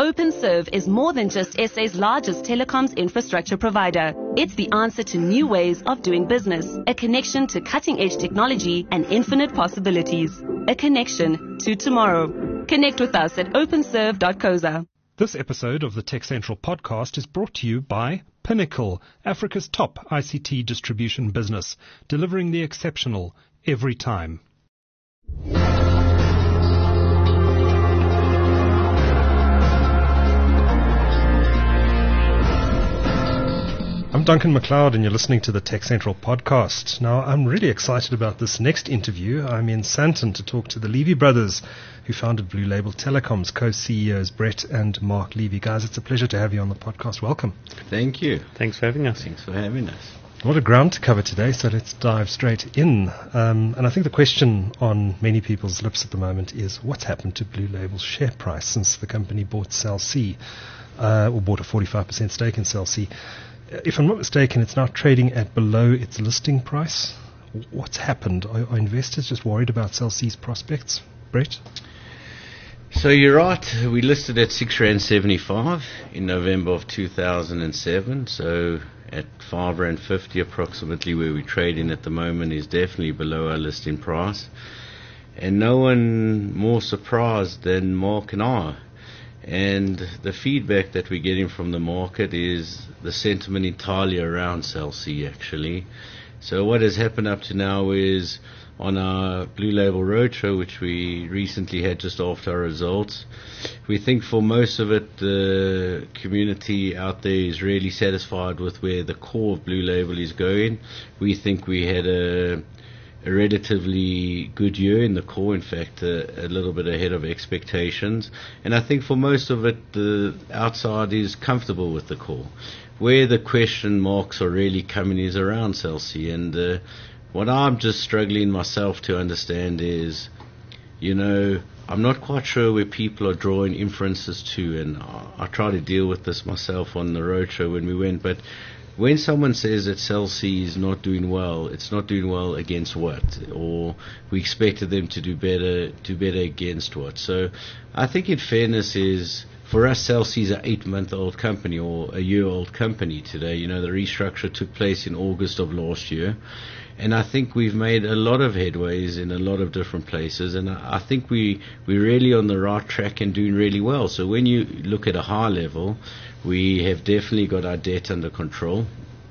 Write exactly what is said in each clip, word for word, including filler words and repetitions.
OpenServe is more than just S A's largest telecoms infrastructure provider. It's the answer to new ways of doing business, a connection to cutting-edge technology and infinite possibilities, a connection to tomorrow. Connect with us at openserve dot co za. This episode of the Tech Central podcast is brought to you by Pinnacle, Africa's top I C T distribution business, delivering the exceptional every time. I'm Duncan McLeod and you're listening to the Tech Central podcast. Now, I'm really excited about this next interview. I'm in Sandton to talk to the Levy brothers who founded Blue Label Telecoms, co-C E Os Brett and Mark Levy. Guys, it's a pleasure to have you on the podcast. Welcome. Thank you. Thanks for having us. Thanks for having us. A lot of ground to cover today, so let's dive straight in. Um, and I think the question on many people's lips at the moment is what's happened to Blue Label's share price since the company bought Cell C, uh, or bought a forty-five percent stake in Cell C. If I'm not mistaken, it's now trading at below its listing price. What's happened? Are, are investors just worried about Cell C's prospects? Brett? So you're right. We listed at six rand seventy-five in November of two thousand seven. So at five rand fifty approximately, where we trade in at the moment, is definitely below our listing price. And no one more surprised than Mark and I. And the feedback that we're getting from the market is the sentiment entirely around Cell C, actually. So what has happened up to now is on our Blue Label Roadshow, which we recently had just after our results, we think for most of it, the community out there is really satisfied with where the core of Blue Label is going. We think we had a a relatively good year in the core, in fact a, a little bit ahead of expectations, and I think for most of it the outside is comfortable with the core. Where the question marks are really coming is around Cell C, and uh, what I'm just struggling myself to understand is, you know, I'm not quite sure where people are drawing inferences to, and I, I try to deal with this myself on the roadshow when we went, but when someone says that Cell C is not doing well, it's not doing well against what? Or we expected them to do better, do better against what? So I think in fairness is, for us, Cell C is an eight-month-old company or a year-old company today. You know, the restructure took place in August of last year. And I think we've made a lot of headways in a lot of different places, and I think we, we're really on the right track and doing really well. So when you look at a high level, we have definitely got our debt under control.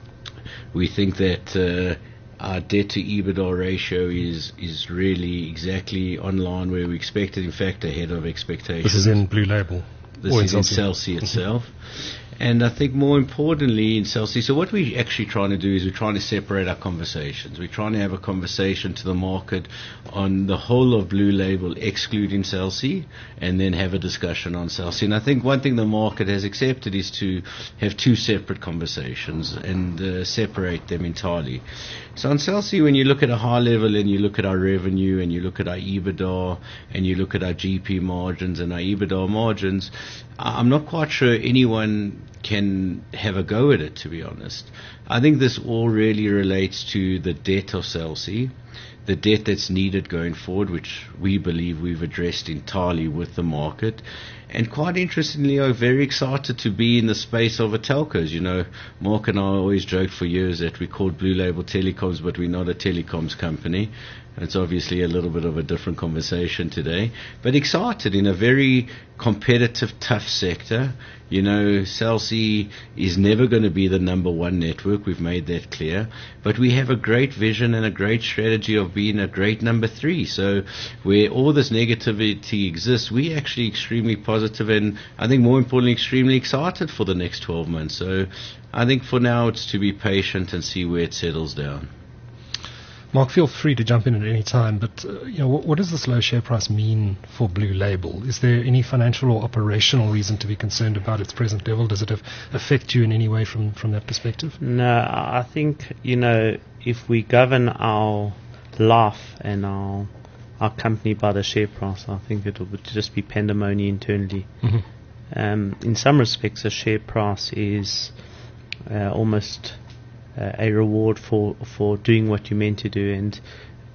We think that uh, our debt to EBITDA ratio is, is really exactly on line where we expected, in fact ahead of expectations. This is in Blue Label? This is in Cell C itself. And I think more importantly in Cell C, so what we're actually trying to do is we're trying to separate our conversations. We're trying to have a conversation to the market on the whole of Blue Label excluding Cell C, and then have a discussion on Cell C. And I think one thing the market has accepted is to have two separate conversations and uh, separate them entirely. So on Cell C, when you look at a high level and you look at our revenue and you look at our EBITDA and you look at our G P margins and our EBITDA margins, I'm not quite sure anyone can have a go at it, to be honest. I think this all really relates to the debt of Cell C, the debt that's needed going forward, which we believe we've addressed entirely with the market. And quite interestingly, I'm very excited to be in the space of a telcos. You know, Mark and I always joked for years that we called Blue Label Telecoms, but we're not a telecoms company. It's obviously a little bit of a different conversation today, but excited in a very competitive, tough sector. You know, Cell C is never going to be the number one network. We've made that clear, but we have a great vision and a great strategy of being a great number three. So where all this negativity exists, we're actually extremely positive and I think more importantly, extremely excited for the next twelve months. So I think for now it's to be patient and see where it settles down. Mark, feel free to jump in at any time, but uh, you know, what, what does this low share price mean for Blue Label? Is there any financial or operational reason to be concerned about its present level? Does it have, affect you in any way from, from that perspective? No, I think, you know, if we govern our life and our our company by the share price, I think it would just be pandemonium internally. Mm-hmm. Um, in some respects, a share price is uh, almost uh, a reward for, for doing what you're meant to do, and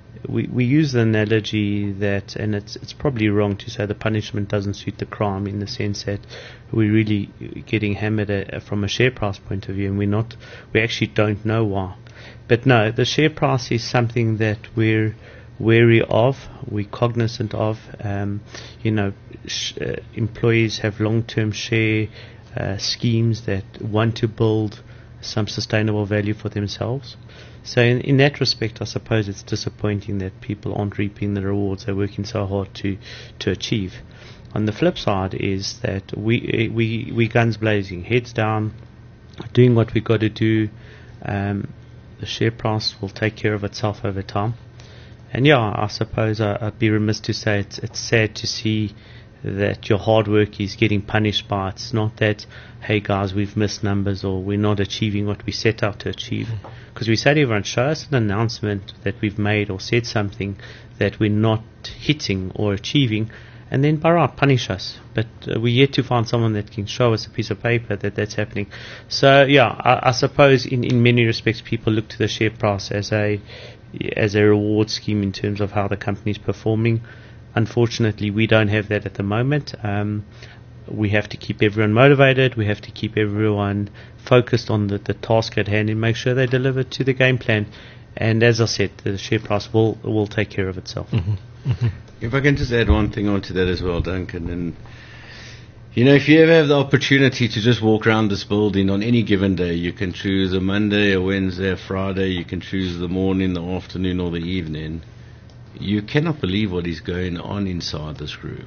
we we use the analogy that, and it's it's probably wrong to say the punishment doesn't suit the crime, in the sense that we're really getting hammered at, from a share price point of view, and we're not, we actually don't know why. But no, the share price is something that we're wary of, we're cognizant of. Um, you know, sh- uh, employees have long-term share uh, schemes that want to build some sustainable value for themselves. So in, in that respect, I suppose it's disappointing that people aren't reaping the rewards they're working so hard to to achieve. On the flip side is that we we we guns blazing, heads down, doing what we got to do. Um, the share price will take care of itself over time. And yeah, I suppose I, I'd be remiss to say it's it's sad to see that your hard work is getting punished by. It's not that, hey guys, we've missed numbers or we're not achieving what we set out to achieve. Because we say to everyone, show us an announcement that we've made or said something that we're not hitting or achieving, and then by right, punish us. But uh, we're yet to find someone that can show us a piece of paper that that's happening. So yeah, I, I suppose in, in many respects people look to the share price as a as a reward scheme in terms of how the company's performing. Unfortunately, we don't have that at the moment. Um, we have to keep everyone motivated. We have to keep everyone focused on the, the task at hand and make sure they deliver to the game plan. And as I said, the share price will will take care of itself. Mm-hmm. Mm-hmm. If I can just add one thing onto that as well, Duncan, and you know, if you ever have the opportunity to just walk around this building on any given day, you can choose a Monday, a Wednesday, a Friday, you can choose the morning, the afternoon, or the evening. You cannot believe what is going on inside this group.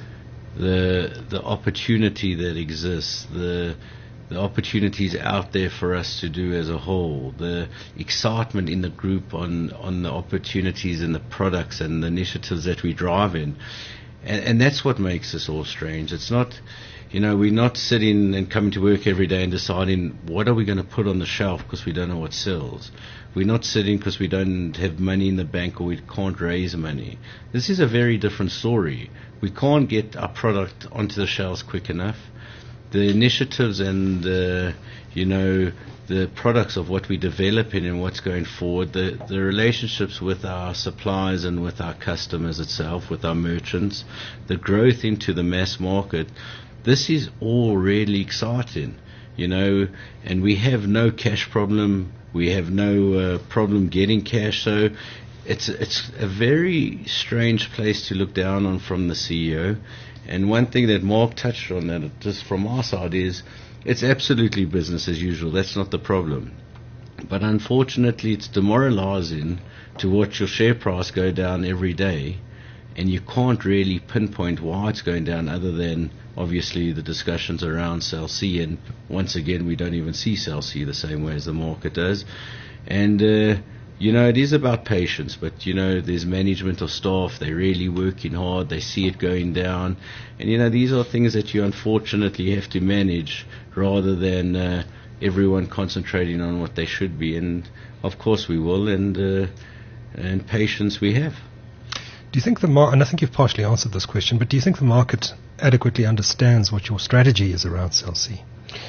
The the opportunity that exists, the the opportunities out there for us to do as a whole, the excitement in the group on, on the opportunities and the products and the initiatives that we drive in. And, and that's what makes us all strange. It's not, you know, we're not sitting and coming to work every day and deciding what are we going to put on the shelf because we don't know what sells. We're not sitting because we don't have money in the bank or we can't raise money. This is a very different story. We can't get our product onto the shelves quick enough. The initiatives and the, you know, the products of what we're developing and what's going forward, the, the relationships with our suppliers and with our customers itself, with our merchants, the growth into the mass market, this is all really exciting, you know, and we have no cash problem. We have no uh, problem getting cash. So it's it's a very strange place to look down on from the C E O. And one thing that Mark touched on, that just from our side, is it's absolutely business as usual. That's not the problem. But unfortunately, it's demoralizing to watch your share price go down every day, and you can't really pinpoint why it's going down other than obviously the discussions around Cell C. And once again, we don't even see Cell C the same way as the market does. And uh, you know, it is about patience, but, you know, there's management of staff. They're really working hard. They see it going down. And, you know, these are things that you unfortunately have to manage rather than uh, everyone concentrating on what they should be. And, of course, we will. And, uh, and patience we have. Do you think the mar- and I think you've partially answered this question, but do you think the market adequately understands what your strategy is around Cell C?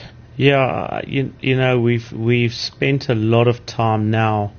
Yeah, you, you know, we've we've spent a lot of time now.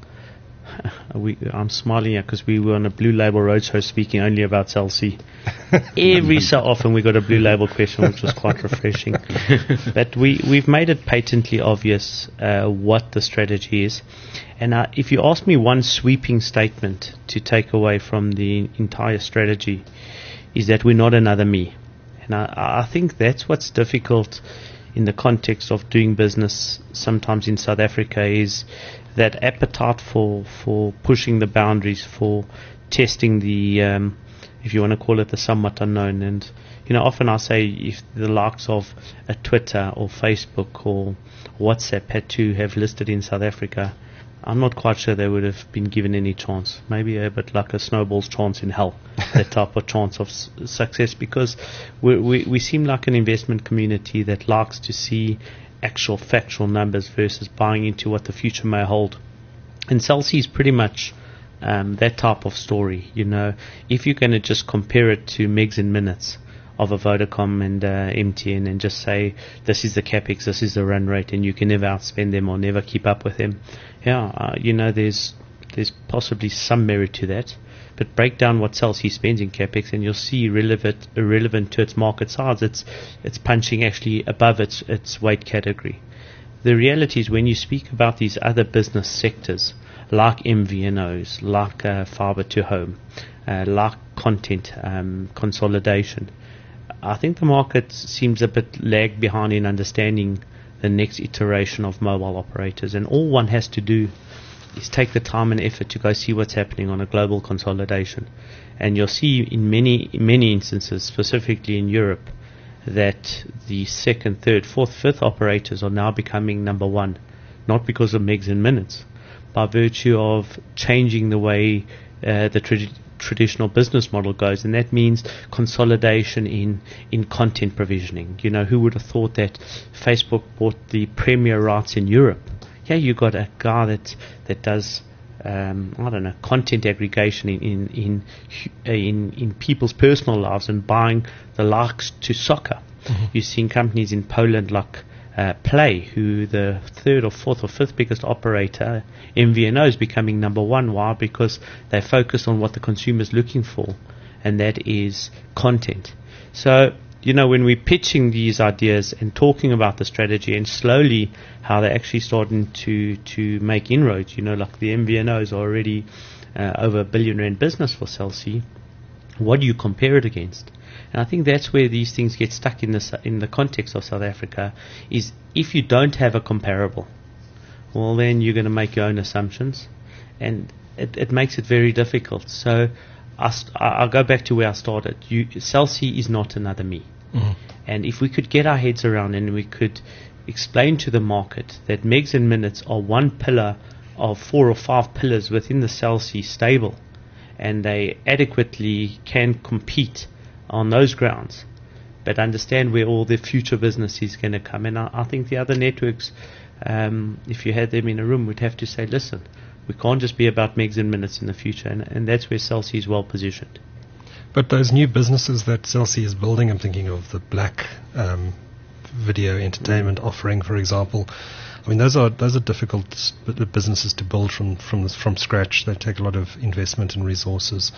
We, I'm smiling here because we were on a Blue Label Roadshow speaking only about Cell C. Every so often we got a Blue Label question, which was quite refreshing. But we, we've made it patently obvious uh, what the strategy is. And uh, if you ask me one sweeping statement to take away from the entire strategy, is that we're not another me. And I, I think that's what's difficult in the context of doing business sometimes in South Africa, is that appetite for, for pushing the boundaries, for testing the, um, if you want to call it the somewhat unknown. And, you know, often I say if the likes of a Twitter or Facebook or WhatsApp had to have listed in South Africa, I'm not quite sure they would have been given any chance. Maybe a bit like a snowball's chance in hell, that type of chance of s- success, because we, we we seem like an investment community that likes to see actual factual numbers versus buying into what the future may hold. And Cell C is pretty much um, that type of story. You know, if you're going to just compare it to megs and minutes of a Vodacom and uh, M T N and just say this is the capex, this is the run rate, and you can never outspend them or never keep up with them. Yeah, uh, you know, there's there's possibly some merit to that. But break down what Cell C spends in capex, and you'll see relevant, irrelevant to its market size. It's it's punching actually above its its weight category. The reality is, when you speak about these other business sectors, like M V N Os, like uh, fiber to home, uh, like content um, consolidation, I think the market seems a bit lagged behind in understanding the next iteration of mobile operators, and all one has to do is take the time and effort to go see what's happening on a global consolidation. And you'll see in many many instances, specifically in Europe, that the second, third, fourth, fifth operators are now becoming number one, not because of megs and minutes, by virtue of changing the way uh, the tra- traditional business model goes, and that means consolidation in, in content provisioning. You know, who would have thought that Facebook bought the premier rights in Europe? Yeah, you got a guy that that does um, I don't know content aggregation in in in in, in people's personal lives and buying the likes to soccer. Mm-hmm. You've seen companies in Poland like uh, Play, who the third or fourth or fifth biggest operator, M V N O, is becoming number one. Why? Because they focus on what the consumer is looking for, and that is content. So, you know, when we're pitching these ideas and talking about the strategy and slowly how they're actually starting to, to make inroads, you know, like the M V N Os are already uh, over a billion rand business for Cell C, what do you compare it against? And I think that's where these things get stuck in the, in the context of South Africa, is if you don't have a comparable, well, then you're going to make your own assumptions, and it, it makes it very difficult. So I st- I'll go back to where I started. You, Cell C is not another me. Mm-hmm. And if we could get our heads around and we could explain to the market that megs and minutes are one pillar of four or five pillars within the Cell C stable, and they adequately can compete on those grounds, but understand where all the future business is going to come. And I, I think the other networks, um, if you had them in a room, would have to say, listen, we can't just be about megs and minutes in the future, and, and that's where Cell C is well positioned. But those new businesses that Cell C is building, I'm thinking of the Black um, video entertainment mm. offering, for example. I mean, those are those are difficult businesses to build from from from scratch. They take a lot of investment and resources.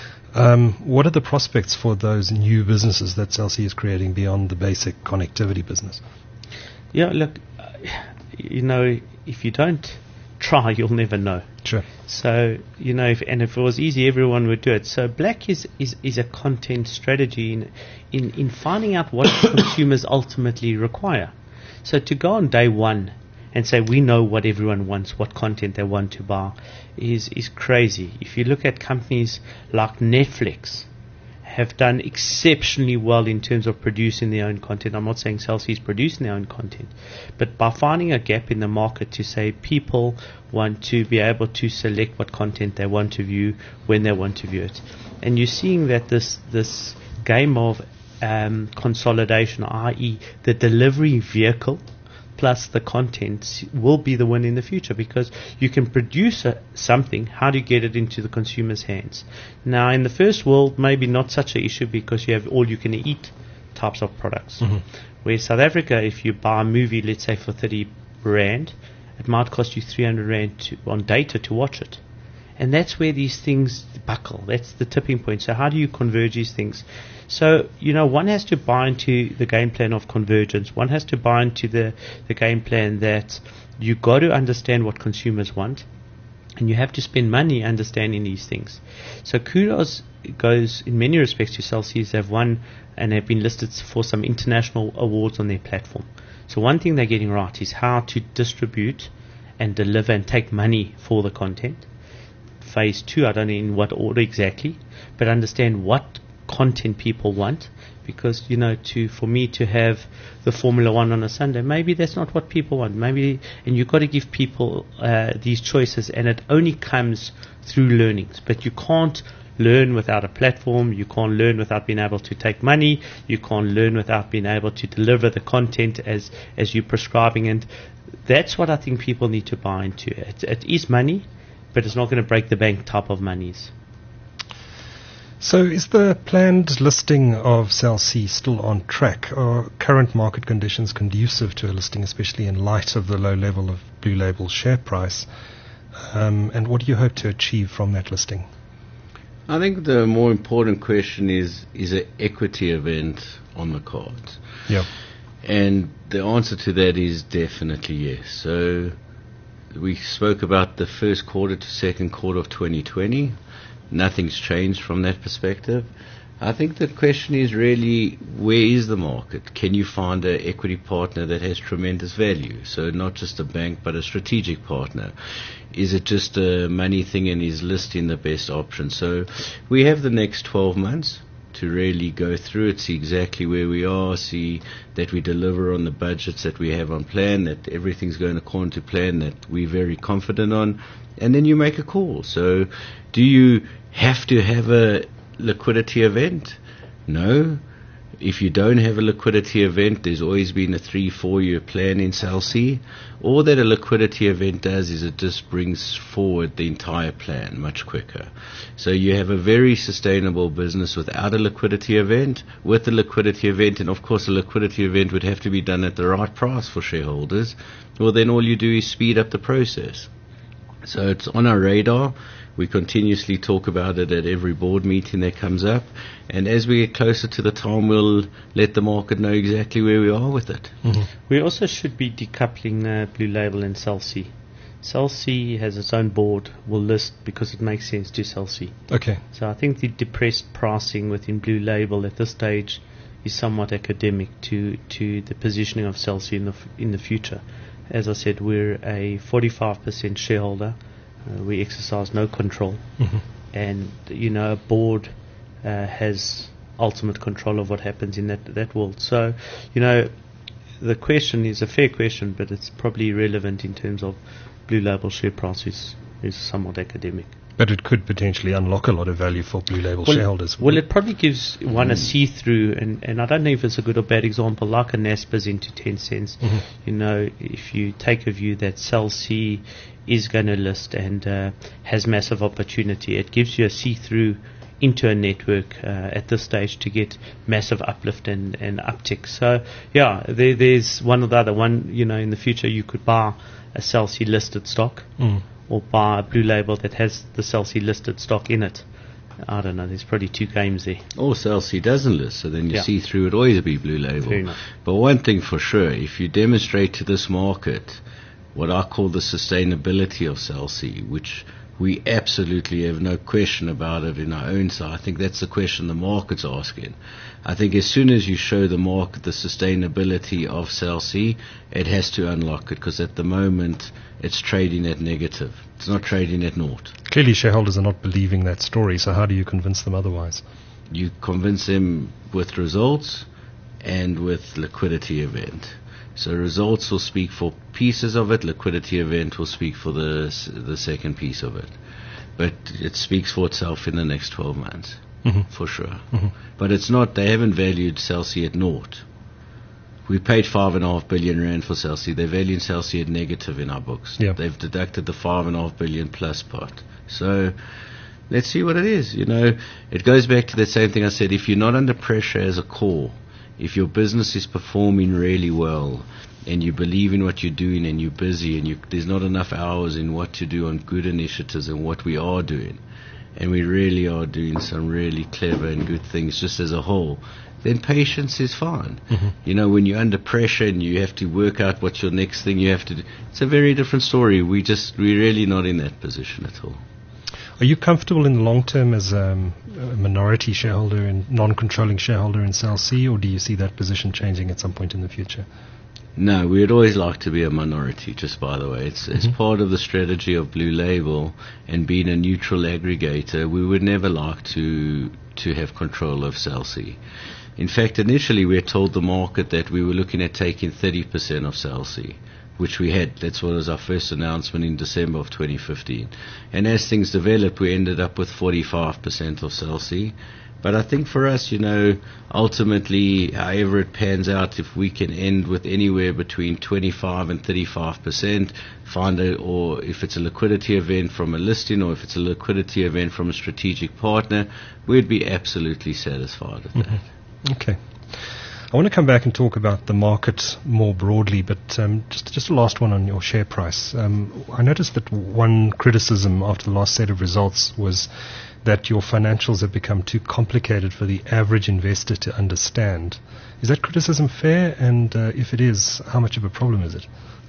Um, what are the prospects for those new businesses that Cell C is creating beyond the basic connectivity business? Yeah, look, uh, you know, if you don't try, you'll never know. Sure. So, you know, if, and if it was easy, everyone would do it. So Black is, is, is a content strategy in, in, in finding out what consumers ultimately require. So to go on day one and say we know what everyone wants, what content they want to buy, is is crazy. If you look at companies like Netflix, have done exceptionally well in terms of producing their own content. I'm not saying Cell C is producing their own content, but by finding a gap in the market to say people want to be able to select what content they want to view when they want to view it. And you're seeing that this this game of um, consolidation, that is the delivery vehicle plus the content, will be the one in the future, because you can produce a, something. How do you get it into the consumer's hands? Now, in the first world, maybe not such an issue because you have all-you-can-eat types of products. Mm-hmm. Where South Africa, if you buy a movie, let's say for thirty rand, it might cost you three hundred rand to, on data to watch it. And that's where these things buckle. That's the tipping point. So how do you converge these things? So, you know, one has to buy into the game plan of convergence. One has to buy into the, the game plan that you got to understand what consumers want, and you have to spend money understanding these things. So kudos goes in many respects to Cell C. They've won and have been listed for some international awards on their platform. So one thing they're getting right is how to distribute and deliver and take money for the content. Phase two, I don't know in what order exactly, but understand what content people want, because, you know, to for me to have the Formula One on a Sunday, maybe that's not what people want. Maybe, and you've got to give people uh, these choices, and it only comes through learnings. But you can't learn without a platform. You can't learn without being able to take money. You can't learn without being able to deliver the content as as you're prescribing. And that's what I think people need to buy into. It, it is money, but it's not going to break the bank type of monies. So is the planned listing of Cell C still on track? Are current market conditions conducive to a listing, especially in light of the low level of Blue Label share price? Um, and what do you hope to achieve from that listing? I think the more important question is, is an equity event on the cards? Yeah. And the answer to that is definitely yes. So we spoke about the first quarter to second quarter of twenty twenty. Nothing's changed from that perspective. I think the question is really, where is the market? Can you find an equity partner that has tremendous value? So not just a bank, but a strategic partner. Is it just a money thing and is listing the best option? So we have the next twelve months to really go through it, see exactly where we are, see that we deliver on the budgets that we have on plan, that everything's going according to plan, that we're very confident on, and then you make a call. So do you have to have a liquidity event? No. If you don't have a liquidity event, there's always been a three, four year plan in Cell C. All that a liquidity event does is it just brings forward the entire plan much quicker. So you have a very sustainable business without a liquidity event. With a liquidity event, and of course a liquidity event would have to be done at the right price for shareholders, well then all you do is speed up the process. So it's on our radar. We continuously talk about it at every board meeting that comes up. And as we get closer to the time, we'll let the market know exactly where we are with it. Mm-hmm. We also should be decoupling uh, Blue Label and Cell C. Cell C has its own board, will list because it makes sense to Cell C. Okay. So I think the depressed pricing within Blue Label at this stage is somewhat academic to, to the positioning of Cell C in the, f- in the future. As I said, we're a forty-five percent shareholder. Uh, we exercise no control, mm-hmm. and you know, a board uh, has ultimate control of what happens in that that world. So, you know, the question is a fair question, but it's probably irrelevant in terms of Blue Label share price is, is somewhat academic. But it could potentially unlock a lot of value for Blue Label well, shareholders. Well, it probably gives one mm. a see-through, and, and I don't know if it's a good or bad example, like a Naspers into ten cents. Mm-hmm. You know, if you take a view that Cell C is going to list and uh, has massive opportunity, it gives you a see-through into a network uh, at this stage to get massive uplift and, and uptick. So, yeah, there, there's one or the other. One, you know, in the future you could buy a Cell C listed stock. Mm. Or buy a Blue Label that has the Cell C listed stock in it. I don't know, there's probably two games there. Or Cell C doesn't list, so then you yeah. see through it always be Blue Label. But one thing for sure, if you demonstrate to this market what I call the sustainability of Cell C, which we absolutely have no question about it in our own side, I think that's the question the market's asking. I think as soon as you show the market the sustainability of Cell C, it has to unlock it, because at the moment it's trading at negative. It's not trading at naught. Clearly shareholders are not believing that story, so how do you convince them otherwise? You convince them with results and with liquidity event. So results will speak for pieces of it, liquidity event will speak for the the second piece of it. But it speaks for itself in the next twelve months, mm-hmm. for sure. Mm-hmm. But it's not, they haven't valued Cell C at naught. We paid five and a half billion rand for Cell C. They're valuing Cell C at negative in our books. Yeah. They've deducted the five and a half billion plus part. So let's see what it is. You know, it goes back to the same thing I said. If you're not under pressure as a core, if your business is performing really well and you believe in what you're doing and you're busy and you, there's not enough hours in what to do on good initiatives and what we are doing, and we really are doing some really clever and good things just as a whole, then patience is fine. Mm-hmm. You know, when you're under pressure and you have to work out what's your next thing you have to do, it's a very different story. We just, we're really not in that position at all. Are you comfortable in the long term as um, a minority shareholder and non-controlling shareholder in Cell C, or do you see that position changing at some point in the future? No, we'd always like to be a minority, just by the way. It's, mm-hmm. it's part of the strategy of Blue Label and being a neutral aggregator. We would never like to to have control of Cell C. In fact, initially we had told the market that we were looking at taking thirty percent of Cell C, which we had. That's what was our first announcement in December of twenty fifteen. And as things developed, we ended up with forty-five percent of Cell C. But I think for us, you know, ultimately, however it pans out, if we can end with anywhere between twenty-five and thirty-five percent, find a, or if it's a liquidity event from a listing, or if it's a liquidity event from a strategic partner, we'd be absolutely satisfied with mm-hmm. that. Okay. I want to come back and talk about the market more broadly, but um, just just a last one on your share price. Um, I noticed that one criticism after the last set of results was that your financials have become too complicated for the average investor to understand. Is that criticism fair? And uh, if it is, how much of a problem is it?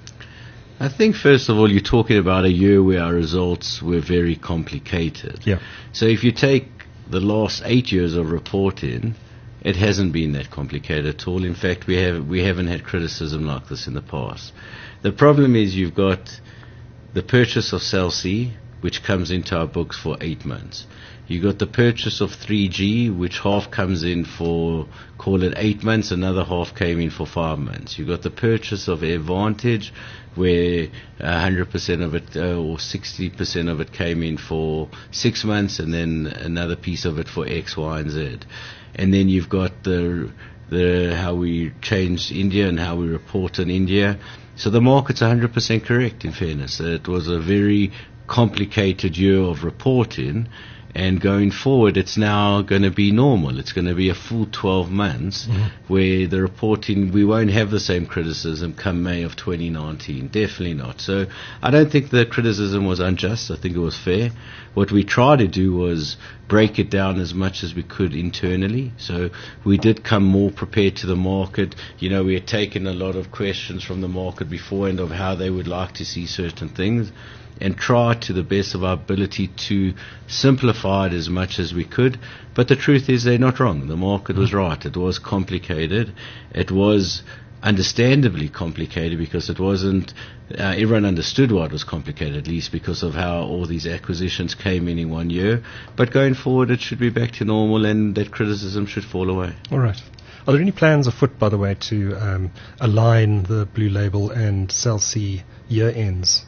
I think, first of all, you're talking about a year where our results were very complicated. Yeah. So if you take the last eight years of reporting, it hasn't been that complicated at all. In fact, we have we haven't had criticism like this in the past. The problem is you've got the purchase of Cell C, which comes into our books for eight months. You got the purchase of three G, which half comes in for, call it eight months, another half came in for five months. You got the purchase of AirVantage, where one hundred percent of it, uh, or sixty percent of it came in for six months, and then another piece of it for X, Y, and Z. And then you've got the the how we changed India and how we report on India. So the market's one hundred percent correct, in fairness. It was a very complicated year of reporting, and going forward it's now going to be normal. It's going to be a full twelve months mm-hmm. where the reporting, we won't have the same criticism come May of twenty nineteen. Definitely not. So I don't think the criticism was unjust. I think it was fair. What we tried to do was break it down as much as we could internally. So we did come more prepared to the market. You know, we had taken a lot of questions from the market beforehand of how they would like to see certain things, and try to the best of our ability to simplify it as much as we could. But the truth is they're not wrong. The market was right. It was complicated. It was understandably complicated because it wasn't, uh, everyone understood why it was complicated, at least because of how all these acquisitions came in in one year. But going forward it should be back to normal, and that criticism should fall away. All right. Are there any plans afoot, by the way, to um, align the Blue Label and Cell C year ends?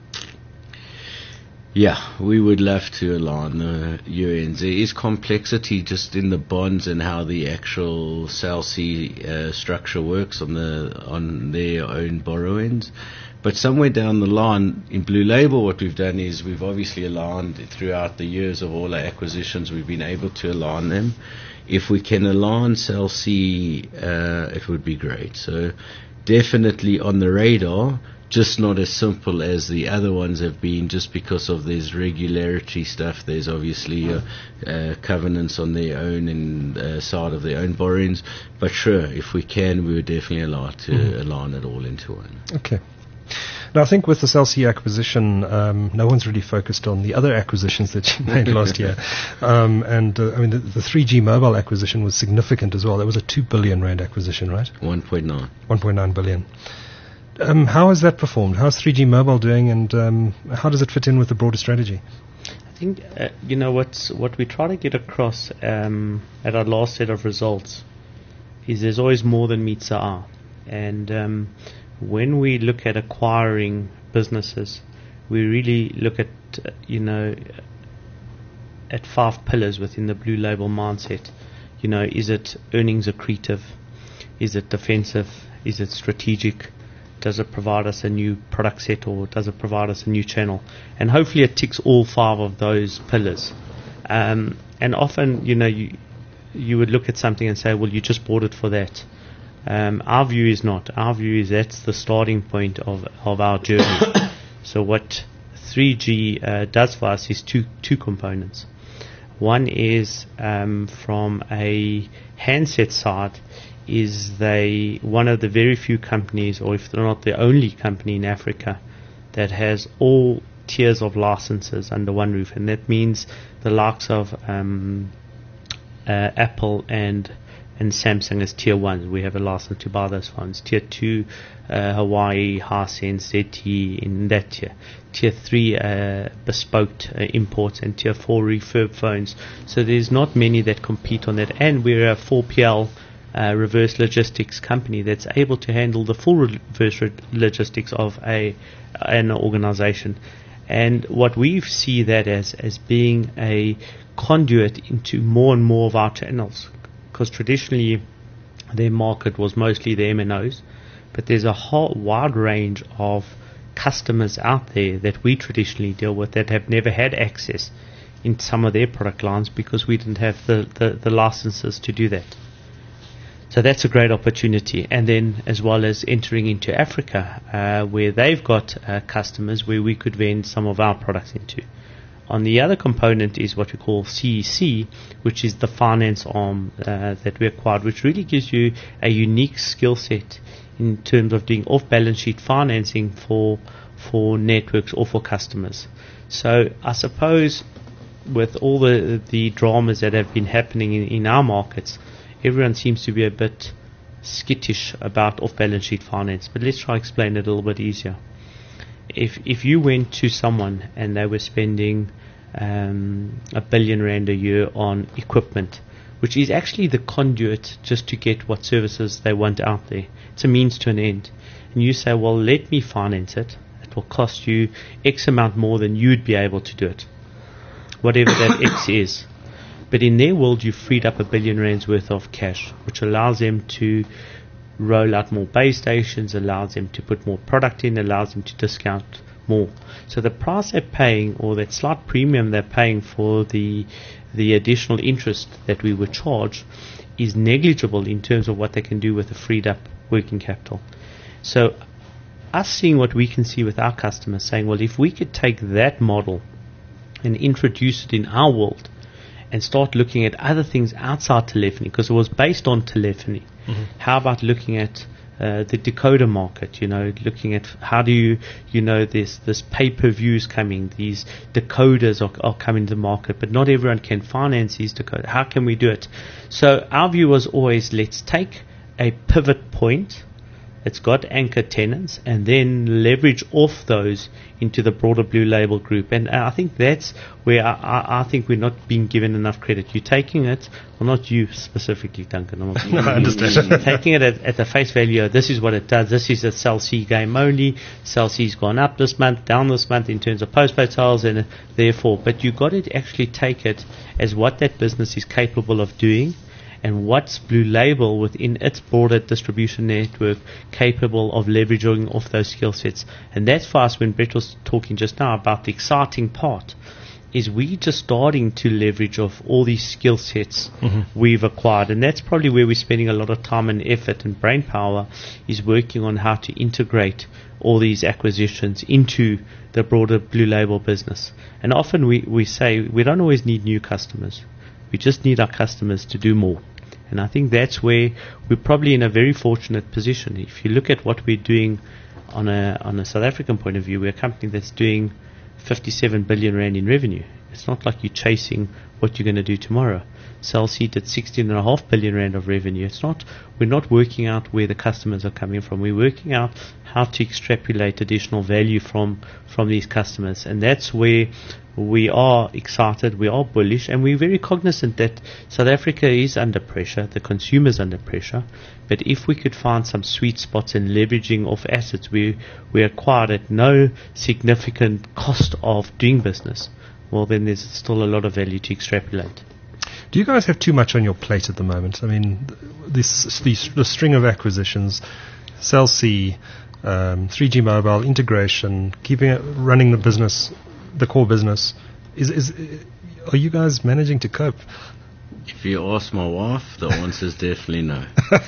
Yeah, we would love to align the year ends. There is complexity just in the bonds and how the actual Cell C uh, structure works on the on their own borrowings. But somewhere down the line, in Blue Label, what we've done is we've obviously aligned throughout the years of all our acquisitions. We've been able to align them. If we can align Cell C, uh, it would be great. So definitely on the radar. Just not as simple as the other ones have been, just because of this regularity stuff. There's obviously uh, uh, covenants on their own and uh, side of their own borrowings. But sure, if we can, we would definitely allow to mm-hmm. align it all into one. Okay. Now, I think with the Cell C acquisition, um, no one's really focused on the other acquisitions that you made last year. Um, and, uh, I mean, the, the three G mobile acquisition was significant as well. That was a two billion rand acquisition, right? one point nine. one point nine billion. Um, how has that performed? How's three G mobile doing, and um, how does it fit in with the broader strategy? I think, uh, you know, what's, what we try to get across um, at our last set of results is there's always more than meets the eye. And um, when we look at acquiring businesses, we really look at, uh, you know, at five pillars within the Blue Label mindset. You know, is it earnings accretive? Is it defensive? Is it strategic? Does it provide us a new product set, or does it provide us a new channel? And hopefully it ticks all five of those pillars. Um, and often, you know, you you would look at something and say, well, you just bought it for that. Um, our view is not. Our view is that's the starting point of, of our journey. So what three G uh, does for us is two two components. One is um, from a handset side, is they one of the very few companies, or if they're not the only company in Africa, that has all tiers of licenses under one roof. And that means the likes of um, uh, Apple and and Samsung as tier one. We have a license to buy those phones. Tier two, uh, Hawaii, Hisense, Z T E in that tier. Tier three, uh, bespoke uh, imports, and tier four, refurb phones. So there's not many that compete on that. And we're a four P L Uh, reverse logistics company that's able to handle the full reverse re- logistics of a an organization. And what we see that as as being a conduit into more and more of our channels, because traditionally their market was mostly the M N Os, but there's a whole wide range of customers out there that we traditionally deal with that have never had access in some of their product lines because we didn't have the, the, the licenses to do that. So that's a great opportunity. And then as well as entering into Africa, uh, where they've got uh, customers where we could vend some of our products into. On the other component is what we call C E C, which is the finance arm uh, that we acquired, which really gives you a unique skill set in terms of doing off-balance sheet financing for for networks or for customers. So I suppose with all the the dramas that have been happening in, in our markets, everyone seems to be a bit skittish about off-balance sheet finance. But let's try to explain it a little bit easier. If if you went to someone and they were spending um, a billion rand a year on equipment, which is actually the conduit just to get what services they want out there, it's a means to an end, and you say, well, let me finance it. It will cost you X amount more than you'd be able to do it, whatever that X is. But in their world, you've freed up a billion rands worth of cash, which allows them to roll out more base stations, allows them to put more product in, allows them to discount more. So the price they're paying, or that slight premium they're paying for the the additional interest that we would charge, is negligible in terms of what they can do with the freed up working capital. So us seeing what we can see with our customers, saying, well, if we could take that model and introduce it in our world and start looking at other things outside telephony, because it was based on telephony. Mm-hmm. How about looking at uh, the decoder market? You know, looking at how do you, you know, this this pay-per-views coming, these decoders are, are coming to the market, but not everyone can finance these decoders. How can we do it? So our view was always, let's take a pivot point that's got anchor tenants and then leverage off those into the broader Blue Label group. And I think that's where I, I, I think we're not being given enough credit. You're taking it, well, not you specifically, Duncan. I'm not, no, I understand. You're taking it at, at the face value. This is what it does. This is a Cell C game only. Cell C's gone up this month, down this month in terms of postpaid sales, and therefore. But you got to actually take it as what that business is capable of doing, and what's Blue Label within its broader distribution network capable of leveraging off those skill sets. And that's for us, when Brett was talking just now about the exciting part, is we just starting to leverage off all these skill sets mm-hmm. we've acquired. And that's probably where we're spending a lot of time and effort and brain power, is working on how to integrate all these acquisitions into the broader Blue Label business. And often we, we say we don't always need new customers. We just need our customers to do more. And I think that's where we're probably in a very fortunate position. If you look at what we're doing on a on a South African point of view, we're a company that's doing fifty-seven billion rand in revenue. It's not like you're chasing what you're going to do tomorrow. Cell C did sixteen point five billion rand of revenue. It's not, we're not working out where the customers are coming from. We're working out how to extrapolate additional value from from these customers. And that's where we are excited, we are bullish, and we're very cognizant that South Africa is under pressure, the consumer's under pressure. But if we could find some sweet spots in leveraging off assets we we acquired at no significant cost of doing business, well, then there's still a lot of value to extrapolate. Do you guys have too much on your plate at the moment? I mean, this, this the string of acquisitions, Cell C, um, three G mobile integration, keeping it, running the business, the core business. Is is are you guys managing to cope? If you ask my wife, the answer is definitely no.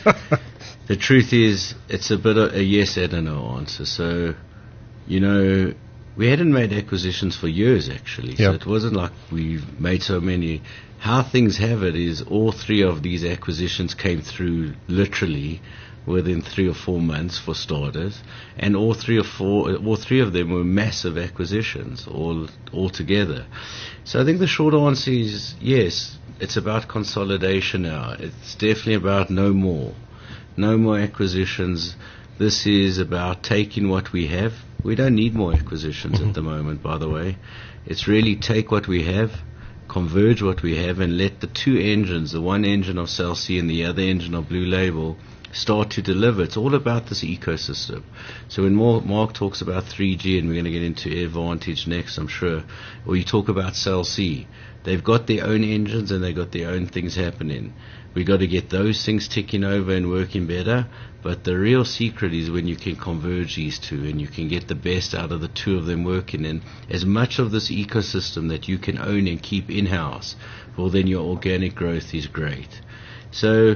The truth is, it's a bit of a yes and a no answer. So, you know, we hadn't made acquisitions for years, actually. Yep. So it wasn't like we made so many. How things have it is all three of these acquisitions came through literally within three or four months, for starters, and all three or four, all three of them were massive acquisitions all all together. So I think the short answer is yes. It's about consolidation now. It's definitely about no more, no more acquisitions. This is about taking what we have. We don't need more acquisitions mm-hmm. at the moment, by the way. It's really take what we have, converge what we have, and let the two engines, the one engine of Cell C and the other engine of Blue Label, start to deliver. It's all about this ecosystem. So when Mark talks about three G, and we're going to get into AirVantage next, I'm sure, or you talk about Cell C, they've got their own engines and they've got their own things happening. We've got to get those things ticking over and working better. But the real secret is when you can converge these two and you can get the best out of the two of them working in as much of this ecosystem that you can own and keep in-house. Well, then your organic growth is great. So,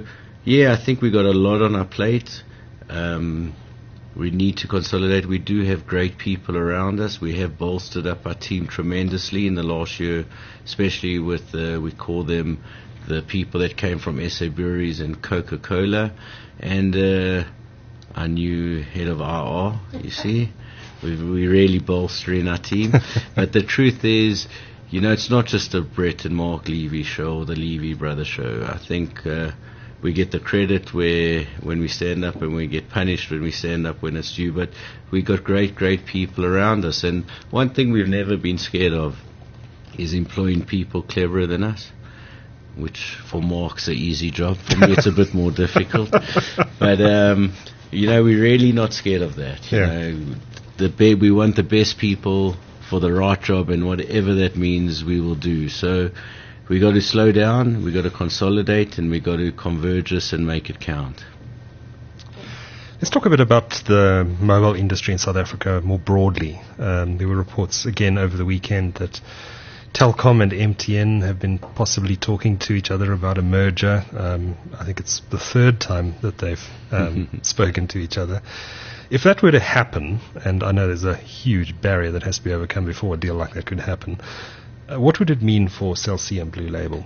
yeah, I think we got a lot on our plate. Um, we need to consolidate. We do have great people around us. We have bolstered up our team tremendously in the last year, especially with, uh, we call them the people that came from S A Breweries and Coca-Cola, and uh, our new head of R R, you see. We we really bolstering our team. But the truth is, you know, it's not just a Brett and Mark Levy show or the Levy Brothers show. I think uh, we get the credit where when we stand up, and we get punished when we stand up when it's due. But we got great, great people around us. And one thing we've never been scared of is employing people cleverer than us, which for Mark's an easy job. For me, it's a bit more difficult. But, um, you know, we're really not scared of that. You Yeah. know, the be- we want the best people for the right job, and whatever that means, we will do. So we got to slow down, we got to consolidate, and we got to converge us and make it count. Let's talk a bit about the mobile industry in South Africa more broadly. Um, there were reports again over the weekend that Telkom and M T N have been possibly talking to each other about a merger. Um, I think it's the third time that they've um, spoken to each other. If that were to happen, and I know there's a huge barrier that has to be overcome before a deal like that could happen, uh, what would it mean for Cell C and Blue Label?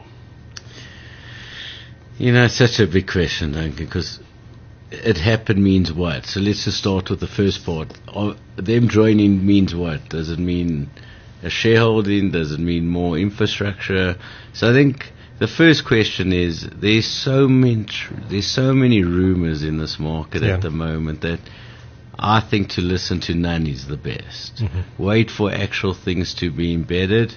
You know, it's such a big question, Duncan, because it happened means what? So let's just start with the first part. Of them joining means what? Does it mean a shareholding? Does it mean more infrastructure? So I think the first question is, there's so many, there's so many rumors in this market Yeah. at the moment that I think to listen to none is the best. Mm-hmm. Wait for actual things to be embedded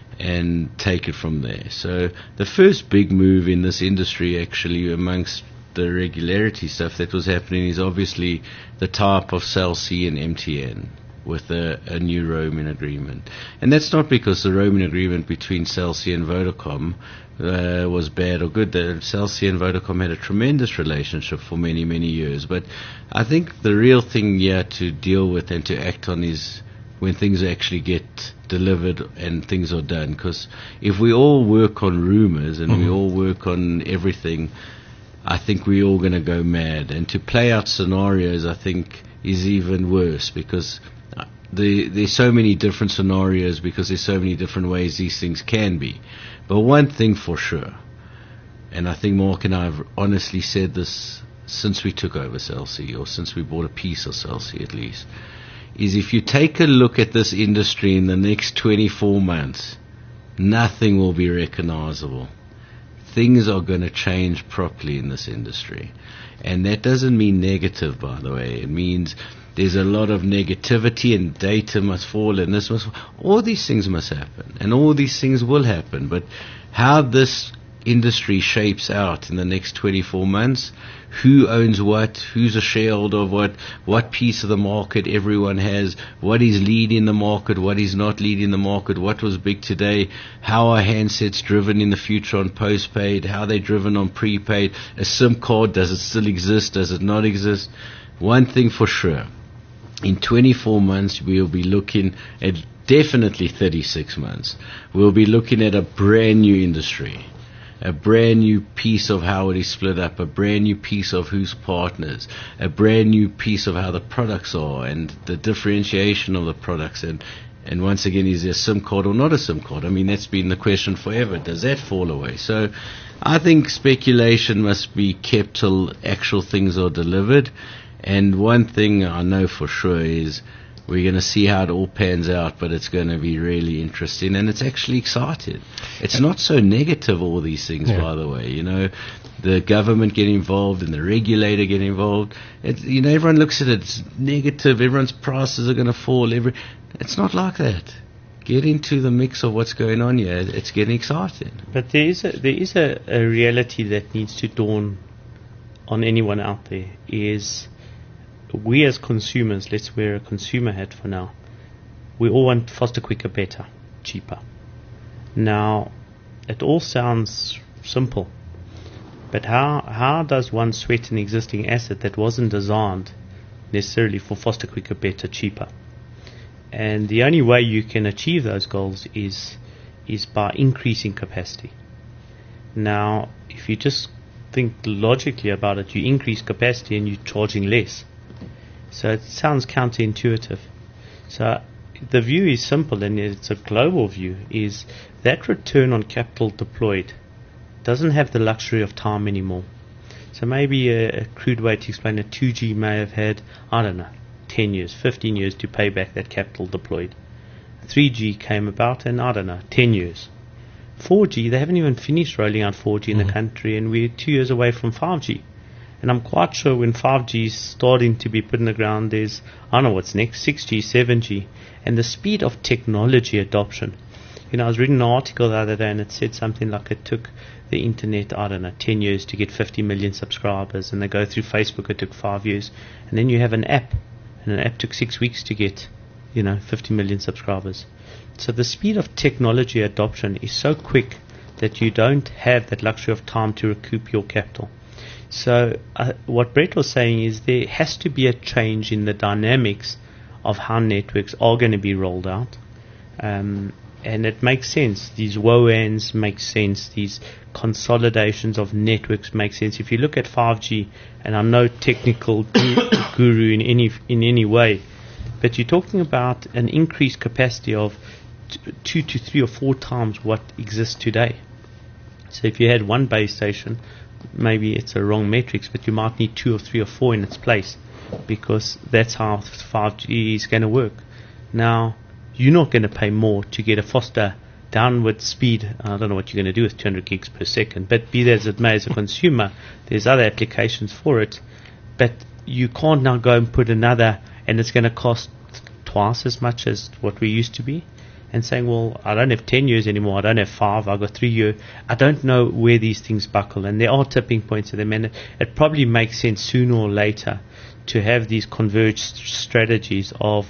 and take it from there. So the first big move in this industry, actually, amongst the regularity stuff that was happening, is obviously the tie-up of Cell C and M T N with a, a new roaming agreement. And that's not because the roaming agreement between Cell C and Vodacom uh, was bad or good. The Cell C and Vodacom had a tremendous relationship for many, many years. But I think the real thing here to deal with and to act on is when things actually get delivered and things are done. Because if we all work on rumors and Mm-hmm. we all work on everything, I think we're all going to go mad. And to play out scenarios, I think, is even worse, because the, there's so many different scenarios, because there's so many different ways these things can be. But one thing for sure, and I think Mark and I have honestly said this since we took over Cell C, or since we bought a piece of Cell C at least, is if you take a look at this industry in the next twenty-four months, nothing will be recognizable. Things are going to change properly in this industry. And that doesn't mean negative, by the way. It means there's a lot of negativity, and data must fall, and this must fall. All these things must happen, and all these things will happen. But how this industry shapes out in the next twenty-four months, who owns what, who's a shareholder of what, what piece of the market everyone has, what is leading the market, what is not leading the market, what was big today, how are handsets driven in the future on postpaid, how they're driven on prepaid, a SIM card, does it still exist, does it not exist? One thing for sure, in twenty-four months we'll be looking at, definitely thirty-six months, we'll be looking at a brand new industry. A brand new piece of how it is split up, a brand new piece of who's partners, a brand new piece of how the products are and the differentiation of the products. And, and once again, is there a SIM card or not a SIM card? I mean, that's been the question forever. Does that fall away? So I think speculation must be kept till actual things are delivered. And one thing I know for sure is we're going to see how it all pans out, but it's going to be really interesting, and it's actually exciting. It's not so negative, all these things, Yeah. by the way. You know, the government get involved and the regulator get involved. It, you know, everyone looks at it, it's negative, everyone's prices are going to fall. Every, it's not like that. Get into the mix of what's going on here. It's getting exciting. But there is a, there is a, a reality that needs to dawn on anyone out there, is we as consumers, let's wear a consumer hat for now, we all want faster, quicker, better, cheaper. Now, it all sounds simple, but how how does one sweat an existing asset that wasn't designed necessarily for faster, quicker, better, cheaper? And the only way you can achieve those goals is is by increasing capacity. Now, if you just think logically about it, you increase capacity and you're charging less. So it sounds counterintuitive. So the view is simple, and it's a global view, is that return on capital deployed doesn't have the luxury of time anymore. So maybe a, a crude way to explain it, two G may have had, I don't know, ten years, fifteen years to pay back that capital deployed. three G came about in, I don't know, ten years. four G, they haven't even finished rolling out four G in mm. the country, and we're two years away from five G. And I'm quite sure when five G is starting to be put in the ground, there's, I don't know what's next, six G, seven G. And the speed of technology adoption. You know, I was reading an article the other day, and it said something like it took the internet, I don't know, ten years to get fifty million subscribers, and they go through Facebook, it took five years. And then you have an app, and an app took six weeks to get, you know, fifty million subscribers. So the speed of technology adoption is so quick that you don't have that luxury of time to recoup your capital. So uh, what Brett was saying is there has to be a change in the dynamics of how networks are going to be rolled out. Um, and it makes sense. These W O A Ns make sense. These consolidations of networks make sense. If you look at five G, and I'm no technical guru in any in any way, but you're talking about an increased capacity of t- two to three or four times what exists today. So if you had one base station, maybe it's a wrong metrics, but you might need two or three or four in its place, because that's how five G is going to work. Now, you're not going to pay more to get a faster downward speed. I don't know what you're going to do with two hundred gigs per second, but be that as it may, as a consumer, there's other applications for it. But you can't now go and put another, and it's going to cost twice as much as what we used to be. And saying, well, I don't have ten years anymore, I don't have five, I've got three years. I don't know where these things buckle, and there are tipping points in them, and it, it probably makes sense sooner or later to have these converged strategies of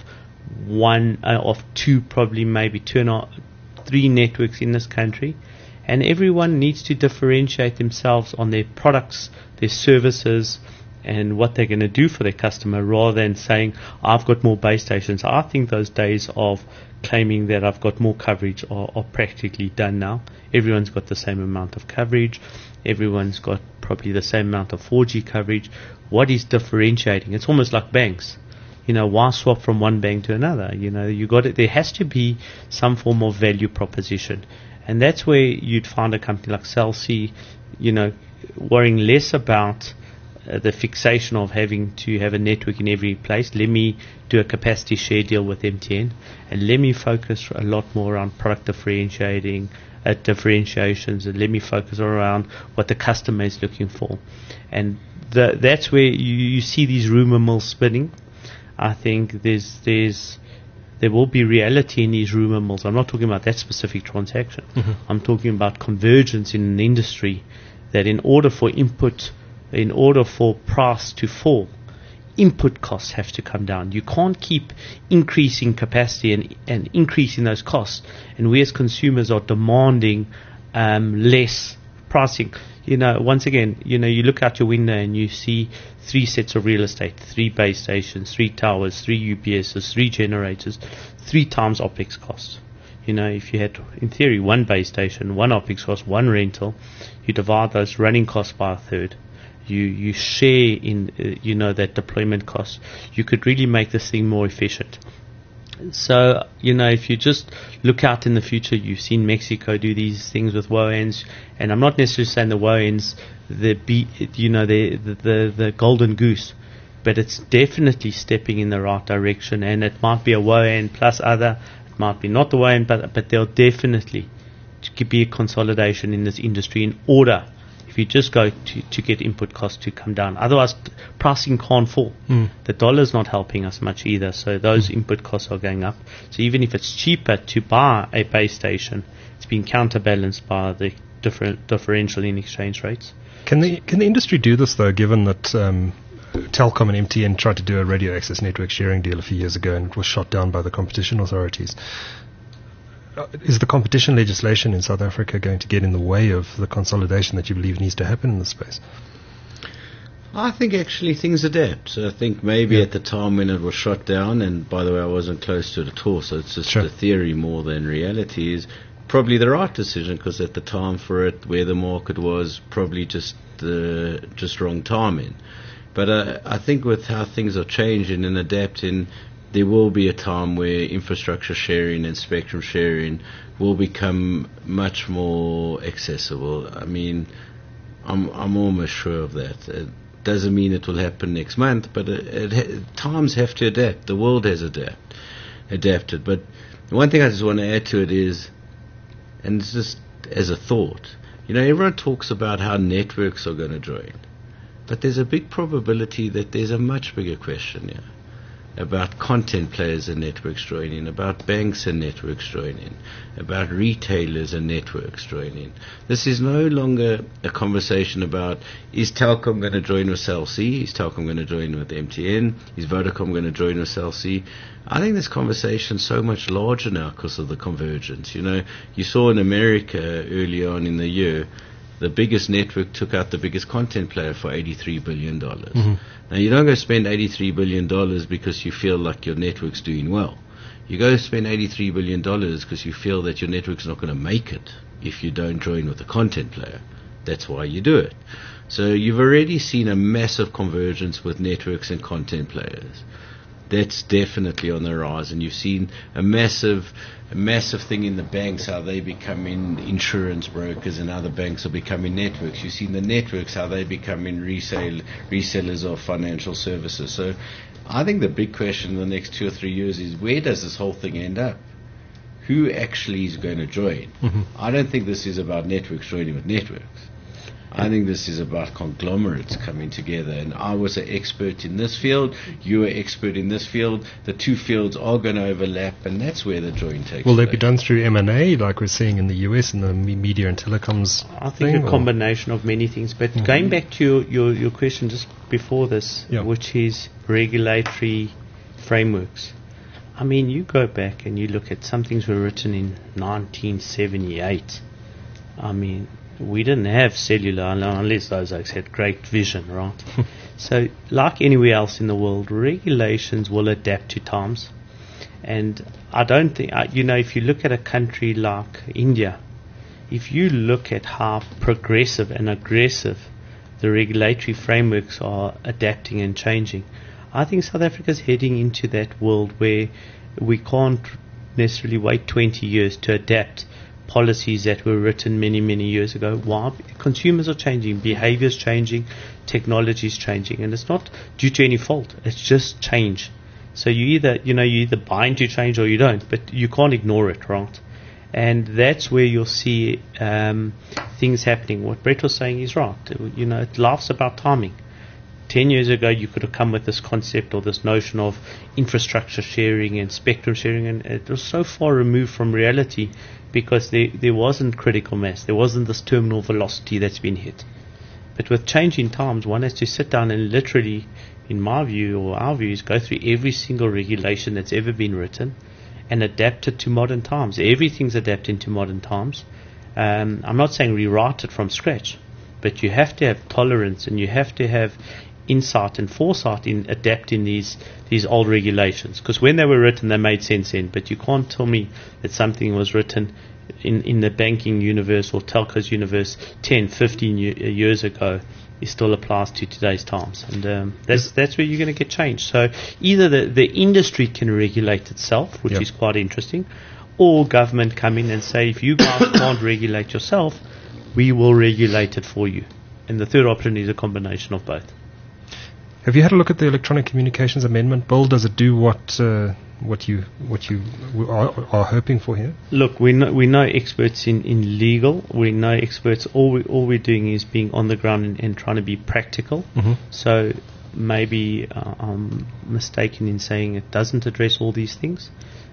one, uh, of two, probably maybe two and a, three networks in this country, and everyone needs to differentiate themselves on their products, their services, and what they're going to do for their customer, rather than saying, I've got more base stations. I think those days of claiming that I've got more coverage are, are practically done now. Everyone's got the same amount of coverage. Everyone's got probably the same amount of four G coverage. What is differentiating? It's almost like banks. You know, why swap from one bank to another? You know, you got it. There has to be some form of value proposition, and that's where you'd find a company like Cell C, you know, worrying less about Uh, the fixation of having to have a network in every place. Let me do a capacity share deal with M T N, and let me focus a lot more on product differentiating, uh, differentiations, and let me focus around what the customer is looking for. And the, that's where you, you see these rumor mills spinning. I think there's there's there will be reality in these rumor mills. I'm not talking about that specific transaction. Mm-hmm. I'm talking about convergence in an industry that in order for input in order for price to fall, input costs have to come down. You can't keep increasing capacity and, and increasing those costs, and we as consumers are demanding um, less pricing. You know, once again, you know, you look out your window and you see three sets of real estate, three base stations, three towers, three U P Ss, three generators, three times OPEX costs. You know, if you had, in theory, one base station, one OPEX cost, one rental, you divide those running costs by a third. You you share in uh, you know that deployment cost. You could really make this thing more efficient. So you know if you just look out in the future, you've seen Mexico do these things with W O A Ns, and I'm not necessarily saying the W O A Ns the be you know the the the, the golden goose, but it's definitely stepping in the right direction. And it might be a W O A N plus other, it might be not the W O A N, but but there'll definitely be a consolidation in this industry in order. If you just go to, to get input costs to come down. Otherwise, pricing can't fall. Mm. The dollar's not helping us much either, so those mm. input costs are going up. So even if it's cheaper to buy a base station, it's being counterbalanced by the different differential in exchange rates. Can the can the industry do this, though, given that um, Telkom and M T N tried to do a radio access network sharing deal a few years ago and it was shot down by the competition authorities? Is the competition legislation in South Africa going to get in the way of the consolidation that you believe needs to happen in the space? I think actually things adapt. So I think maybe yeah. at the time when it was shut down, and by the way, I wasn't close to it at all, so it's just sure. a theory more than reality, is probably the right decision, because at the time for it, where the market was, probably just the just wrong timing. But uh, I think with how things are changing and adapting, there will be a time where infrastructure sharing and spectrum sharing will become much more accessible. I mean, I'm I'm almost sure of that. It doesn't mean it will happen next month, but it, it ha- times have to adapt. The world has adapt, adapted. But one thing I just want to add to it is, and it's just as a thought, you know, everyone talks about how networks are going to join, but there's a big probability that there's a much bigger question here about content players and networks joining, about banks and networks joining, about retailers and networks joining. This is no longer a conversation about, is Telkom going to join with Cell C? Is Telkom going to join with M T N? Is Vodacom going to join with Cell C? I think this conversation is so much larger now because of the convergence. You know, you saw in America early on in the year, the biggest network took out the biggest content player for eighty-three billion dollars. Mm-hmm. Now, you don't go spend eighty-three billion dollars because you feel like your network's doing well. You go spend eighty-three billion dollars because you feel that your network's not going to make it if you don't join with the content player. That's why you do it. So you've already seen a massive convergence with networks and content players. That's definitely on the rise, and you've seen a massive, a massive thing in the banks, how they becoming insurance brokers and other banks are becoming networks. You've seen the networks, how they becoming resale, resellers of financial services. So I think the big question in the next two or three years is, where does this whole thing end up? Who actually is going to join? Mm-hmm. I don't think this is about networks joining with networks. I think this is about conglomerates coming together, and I was an expert in this field, you were an expert in this field, the two fields are going to overlap, and that's where the join takes Will place. they be done through M and A, like we're seeing in the U S in the media and telecoms I think thing, a combination of many things, but mm-hmm. going back to your, your, your question just before this, yep. which is regulatory frameworks. I mean, you go back and you look at some things were written in nineteen seventy-eight. I mean, we didn't have cellular unless those folks had great vision, right? So, like anywhere else in the world, regulations will adapt to times. And I don't think, you know, if you look at a country like India, if you look at how progressive and aggressive the regulatory frameworks are adapting and changing, I think South Africa is heading into that world where we can't necessarily wait twenty years to adapt policies that were written many, many years ago. Why? Consumers are changing, behaviors changing, technology is changing, and it's not due to any fault. It's just change. So you either, you know, you either buy into change or you don't, but you can't ignore it, right? And that's where you'll see um, things happening. What Brett was saying is right. You know, it laughs about timing. Ten years ago, you could have come with this concept or this notion of infrastructure sharing and spectrum sharing, and it was so far removed from reality because there, there wasn't critical mass. There wasn't this terminal velocity that's been hit. But with changing times, one has to sit down and literally, in my view or our views, go through every single regulation that's ever been written and adapt it to modern times. Everything's adapting to modern times. Um, I'm not saying rewrite it from scratch, but you have to have tolerance and you have to have insight and foresight in adapting these these old regulations, because when they were written they made sense then, but you can't tell me that something was written in, in the banking universe or telcos universe ten, fifteen years ago it still applies to today's times, and um, that's that's where you're going to get change. So either the, the industry can regulate itself, which yep. is quite interesting, or government come in and say, if you guys can't regulate yourself, we will regulate it for you. And the third option is a combination of both. Have you had a look at the Electronic Communications Amendment Bill? Does it do what uh, what you what you are, are hoping for here? Look, we know we know experts in, in legal. We know experts. All we all we're doing is being on the ground and, and trying to be practical. Mm-hmm. So maybe uh, I'm mistaken in saying it doesn't address all these things.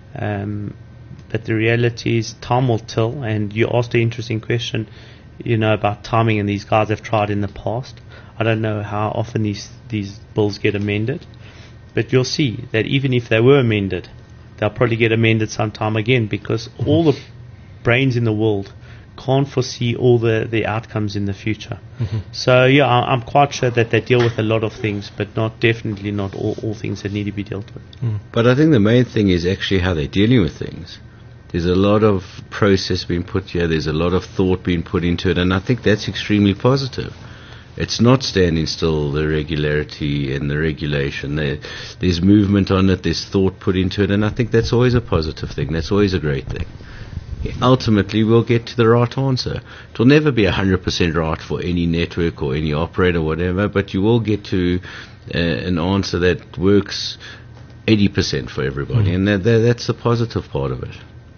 Um, but the reality is, time will tell. And you asked an interesting question, you know, about timing, and these guys have tried in the past. I don't know how often these these bills get amended, but you'll see that even if they were amended, they'll probably get amended sometime again, because mm-hmm. all the brains in the world can't foresee all the, the outcomes in the future. Mm-hmm. So yeah, I, I'm quite sure that they deal with a lot of things, but not definitely not all, all things that need to be dealt with. Mm. But I think the main thing is actually how they're dealing with things. There's a lot of process being put here. There's a lot of thought being put into it, and I think that's extremely positive. it's not standing still, the regularity and the regulation. There, there's movement on it, there's thought put into it, and I think that's always a positive thing. That's always a great thing. Ultimately, we'll get to the right answer. It will never be one hundred percent right for any network or any operator or whatever, but you will get to uh, an answer that works eighty percent for everybody, mm. and that, that, that's the positive part of it.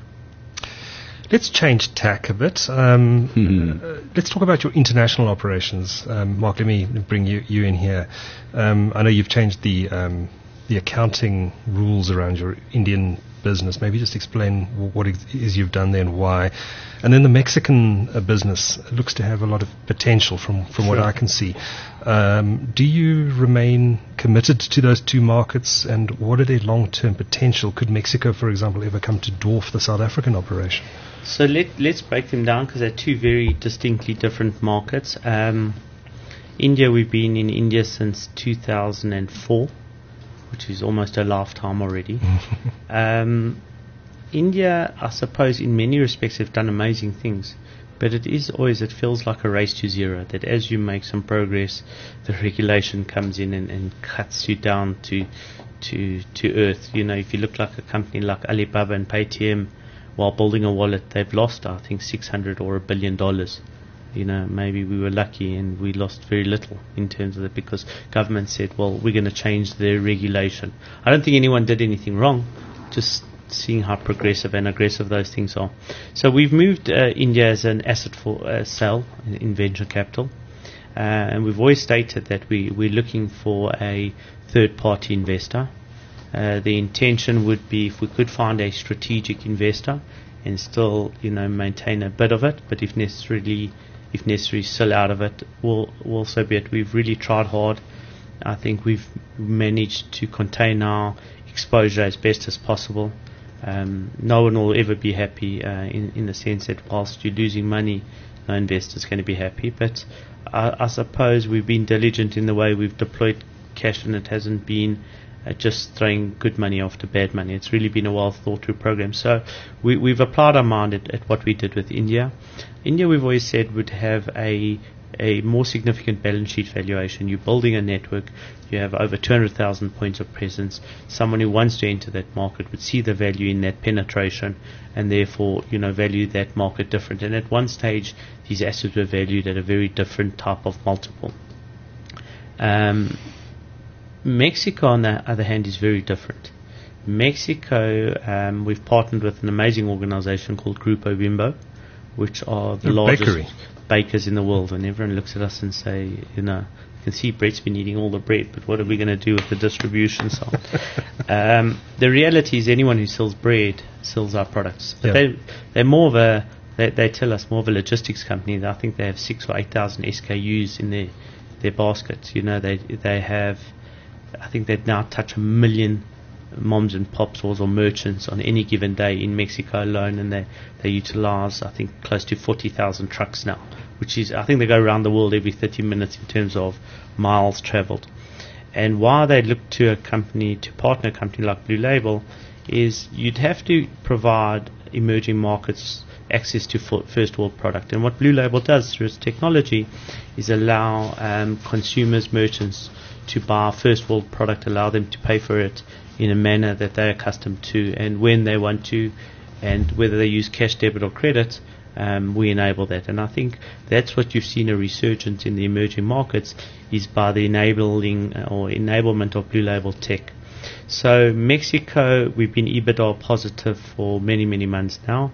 Let's change tack a bit. Um, mm-hmm. uh, let's talk about your international operations. Um, Mark, let me bring you, you in here. Um, I know you've changed the um, the accounting rules around your Indian business. Maybe just explain w- what it is you've done there and why. And then the Mexican uh, business looks to have a lot of potential from, from Sure. what I can see. Um, do you remain committed to those two markets, and what are their long-term potential? Could Mexico, for example, ever come to dwarf the South African operation? So let, let's break them down, because they're two very distinctly different markets. Um, India, we've been in India since two thousand four, which is almost a lifetime already. um, India, I suppose, in many respects have done amazing things, but it is always, it feels like a race to zero, that as you make some progress, the regulation comes in and, and cuts you down to, to, to earth. You know, if you look like a company like Alibaba and Paytm, while building a wallet, they've lost, I think, six hundred or a billion dollars. You know, maybe we were lucky and we lost very little in terms of it, because government said, well, we're going to change the regulation. I don't think anyone did anything wrong, just seeing how progressive and aggressive those things are. So we've moved uh, India as an asset for uh, sale in, in venture capital, uh, and we've always stated that we, we're looking for a third-party investor. Uh, the intention would be, if we could find a strategic investor and still, you know, maintain a bit of it, but if necessarily, if necessary, sell out of it, we'll, we'll so be it. We've really tried hard. I think we've managed to contain our exposure as best as possible. Um, no one will ever be happy uh, in, in the sense that whilst you're losing money, no investor's going to be happy. But I, I suppose we've been diligent in the way we've deployed cash, and it hasn't been Uh, just throwing good money after bad money. It's really been a well thought through program. So we, we've applied our mind at, at what we did with India. India, we've always said, would have a a more significant balance sheet valuation. You're building a network. You have over two hundred thousand points of presence. Someone who wants to enter that market would see the value in that penetration, and therefore, you know, value that market different. And at one stage, these assets were valued at a very different type of multiple. Um, Mexico, on the other hand, is very different. Mexico, um, we've partnered with an amazing organization called Grupo Bimbo, which are the A largest bakery. bakers in the world. And everyone looks at us and say, you know, you can see Brett's been eating all the bread, but what are we going to do with the distribution side? um, the reality is, anyone who sells bread sells our products. But Yeah. they, they're more of a, they, they tell us, more of a logistics company. I think they have six or eight thousand S K Us in their, their baskets. You know, they they have, I think they now touch a million moms and pops or merchants on any given day in Mexico alone, and they, they utilize, I think, close to forty thousand trucks now, which is, I think they go around the world every thirty minutes in terms of miles traveled. And why they look to a company, to partner a company like Blue Label, is you'd have to provide emerging markets access to first world product. And what Blue Label does through its technology is allow um, consumers, merchants, to buy first world product, allow them to pay for it in a manner that they're accustomed to and when they want to, and whether they use cash, debit or credit, um, we enable that. And I think that's what you've seen, a resurgence in the emerging markets, is by the enabling uh, or enablement of Blue Label tech. So Mexico, we've been EBITDA positive for many, many months now.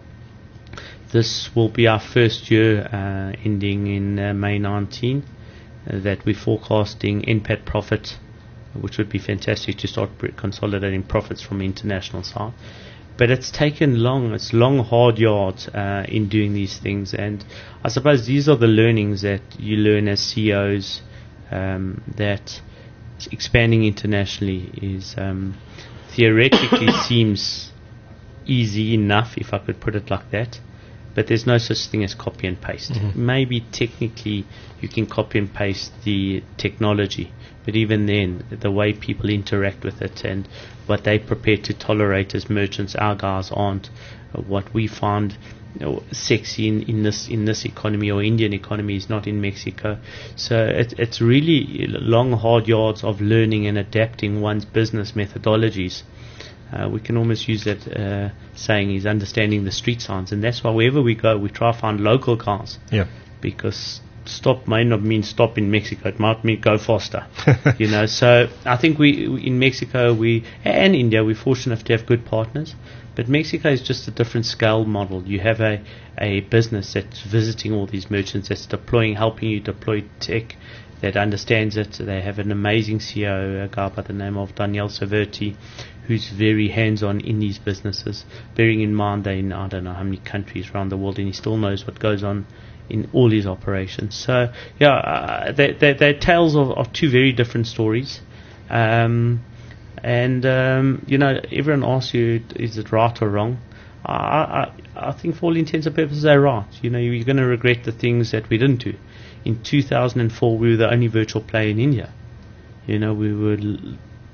This will be our first year uh, ending in uh, May nineteenth. Uh, that we're forecasting N P A T profit, which would be fantastic to start consolidating profits from the international side. But it's taken long, it's long, hard yards uh, in doing these things. And I suppose these are the learnings that you learn as C E Os, um, that expanding internationally is um, theoretically seems easy enough, if I could put it like that. But there's no such thing as copy and paste. Mm-hmm. Maybe technically you can copy and paste the technology, but even then, the way people interact with it and what they're prepared to tolerate as merchants, our guys aren't. What we find you know, sexy in, in this in this economy, or Indian economy is not in Mexico. So it, it's really long, hard yards of learning and adapting one's business methodologies. Uh, we can almost use that uh, saying is understanding the street signs, and that's why wherever we go, we try to find local cars. Yeah. Because stop might not mean stop in Mexico; it might mean go faster. You know. So I think we, we in Mexico we and India we're fortunate enough to have good partners. But Mexico is just a different scale model. You have a, a business that's visiting all these merchants, that's deploying, helping you deploy tech, that understands it. They have an amazing C E O, a guy by the name of Daniel Saverti, who's very hands-on in these businesses, bearing in mind they're in I don't know how many countries around the world, and he still knows what goes on in all his operations. So, yeah, uh, they're, they're, they're tales of, of two very different stories. Um, and, um, you know, everyone asks you, is it right or wrong? I, I, I think for all intents and purposes, they're right. You know, you're going to regret the things that we didn't do. In two thousand four, we were the only virtual player in India. You know, we were l-